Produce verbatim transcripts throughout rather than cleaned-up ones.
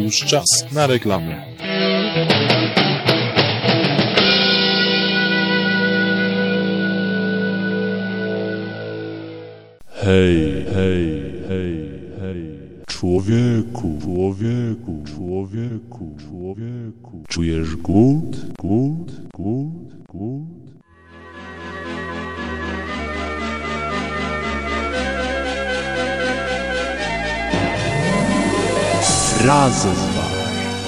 już czas na reklamy. Hej, hej, hej, hej. Człowieku, człowieku, człowieku, człowieku. Czujesz głód, głód, głód, głód? Frazesbar.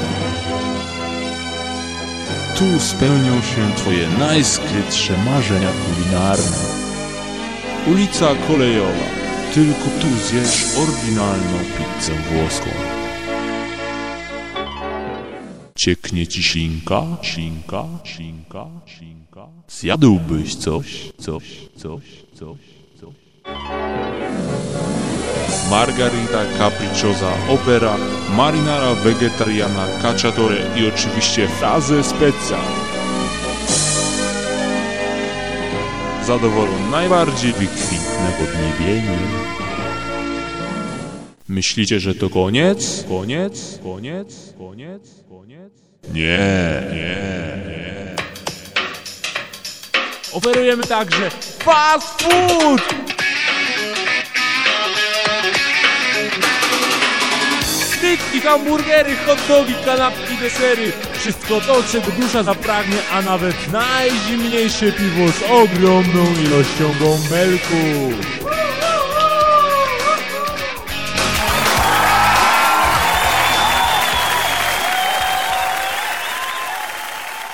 Tu spełnią się twoje najskrytsze marzenia kulinarne. Ulica Kolejowa. Tylko tu zjesz oryginalną pizzę włoską. Cieknie ci ślinka, ślinka, ślinka, ślinka. Zjadłbyś coś, coś, coś, coś, coś. Margarita capricciosa, opera, marinara vegetariana, cacciatore i oczywiście frazy specja. Zadowolą najbardziej wykwintne podniebienie. Myślicie, że to koniec? Koniec? Koniec? Koniec? Koniec? Nie, nie, nie. Oferujemy także fast food! Styki, hamburgery, hot dogi, kanapki, desery. Wszystko to, czego dusza zapragnie, a nawet najzimniejsze piwo z ogromną ilością bąbelków.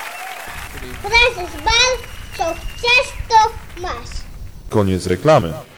Frazesbar, co chcesz, to masz. Koniec reklamy.